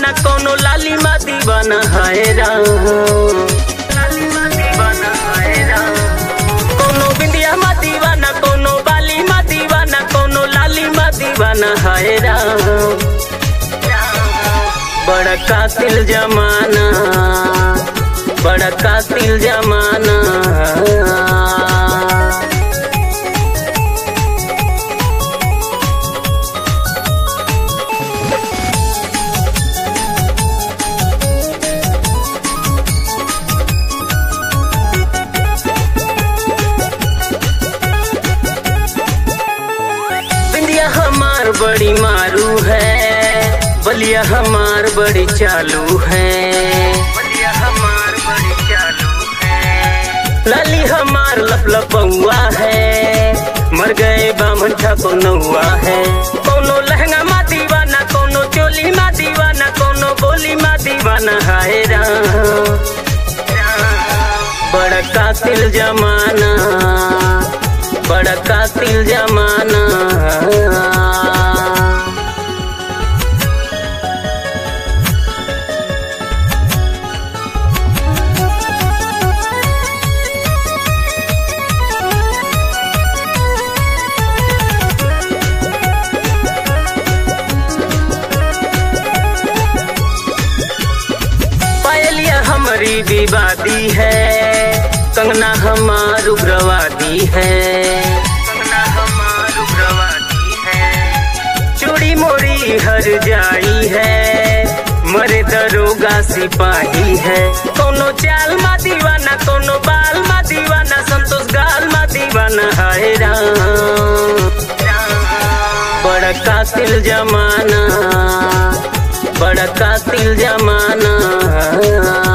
दीवाना कोनो लाली मा दीवाना है राम, लाली मा दीवाना है राम। कोनो बिंदिया मा दीवाना कोनो बाली मा दीवाना कोनो लाली मा दीवाना है राम। बड़ा कातिल जमाना, बड़ा कातिल जमाना। बिंदिया हमार बड़ी मारू है, बलिया हमार बड़ी चालू है, बलिया हमार बड़ी चालू है। लाली हमार लपलपौआ है, मर गए बामन ठाकुर नौआ है। कोनो लहंगा मा दीवाना कोनो चोली मा दीवाना कोनो बोली मा दीवाना है राम। बड़ा कातिल जमाना, बड़ा कातिल जमाना। पायलिया हमारी विवादी है, कंगना हमार उग्रवादी है, कंगना हमार उग्रवादी है। चूड़ी मोरी हर जाई है, मरे दरोगा सिपाही है। कोनो चाल मा दीवाना कोनो बाल मा दीवाना संतोष गाल मा दीवाना है राम। बड़ा कातिल जमाना, बड़ा कातिल जमाना।